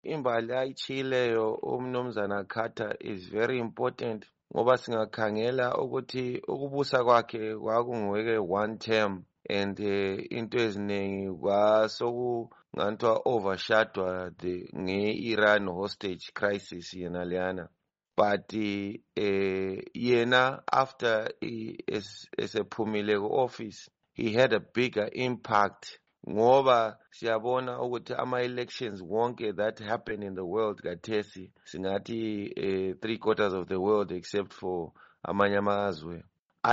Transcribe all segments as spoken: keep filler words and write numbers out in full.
Imbali ayichileyo umnumzana Carter is very important ngoba singakhangela ukuthi ukubusa kwakhe kwakungweke one term and uh, into eziningi kwasokunganthwa overshadowed nge-Iran hostage crisis yena leyana. But uh, yena after esephumile ku-office he had a bigger impact ngoba siyabona ukuthi ama-elections wonke that happen in the world kathesi singathi uh, three quarters of the world except for amanye amazwe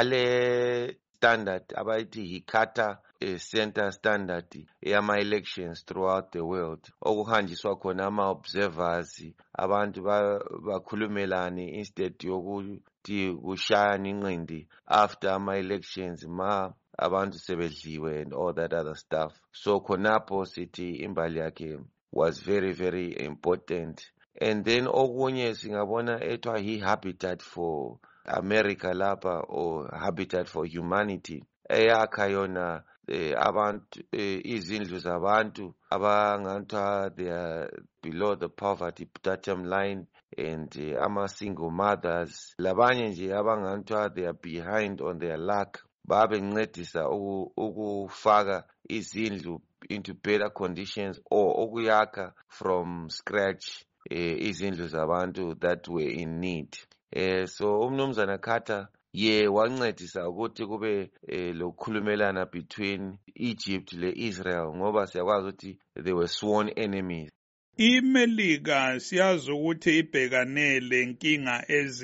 ale standard abayithi Hikata uh, center standard yama-elections throughout the world okuhanjiswa khona ama-observers abantu bakhulumelane instead yokuthi kushayane inqindi after ama-elections ma abantu sebedliwe and all that other stuff. So khonapho sithi imbali yakhe was very very important. And then okunye singabona etwa he habitat for America lapha or habitat for humanity eyakha yona eh, abantu eh, izindlu zabantu abanganthwa they are below the poverty datum line and uh, ama single mothers labanye nje abanganthwa they are behind on their luck babe ncedisa ukufaka izindlu into better conditions or ukuyakha from scratch eh, izindlu zabantu that were in need. Eh, so umnumzana Carter ye wancedisa ukuthi kube eh, lokukhulumelana between Egypt le Israel ngoba siyakwazi ukuthi they were sworn enemies. iMelika siyazi ukuthi ibhekane lenkinga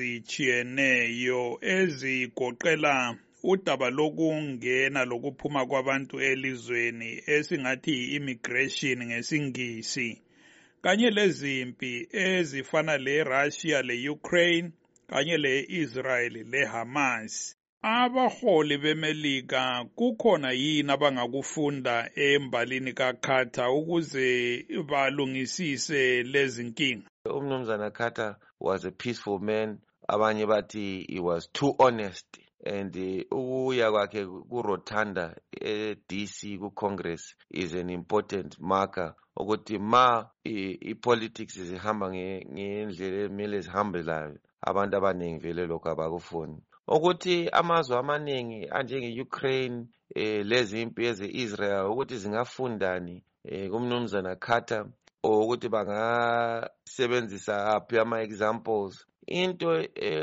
ezichiyeneyo ezigoqela udaba lokungena lokuphuma kwabantu elizweni esingathi immigration ngesingisi kanye lezimpi ezifana leRussia leUkraine kanye leIsrael leHamas. Abaholi beMelika kukhona yini abangakufunda embalini kaCarter ukuze balungisise lezi nkinga? Umnumzana Carter was a peaceful man. Abanye bathi he was too honest. And ukuya kwakhe kuRotunda e-D C ku-Congress is an important marker ukuthi ma i-politics zihamba ngendlela emele zihambe layo abantu abaningi vele lokho abakufuni ukuthi amazwe amaningi anjenge-Ukraine eh, lezi impi eze-Israel ukuthi zingafundani eh, kumnumzana Carter ukuthi bangasebenzisa aphi ama-examples into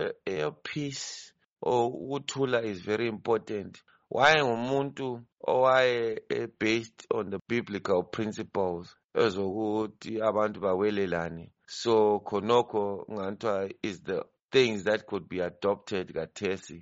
e-peace or ukuthula is very important. Waye ngumuntu owaye based on the biblical principles ezokuthi abantu bawelelane. So khonokho ngantwa is the things that could be adopted kathesi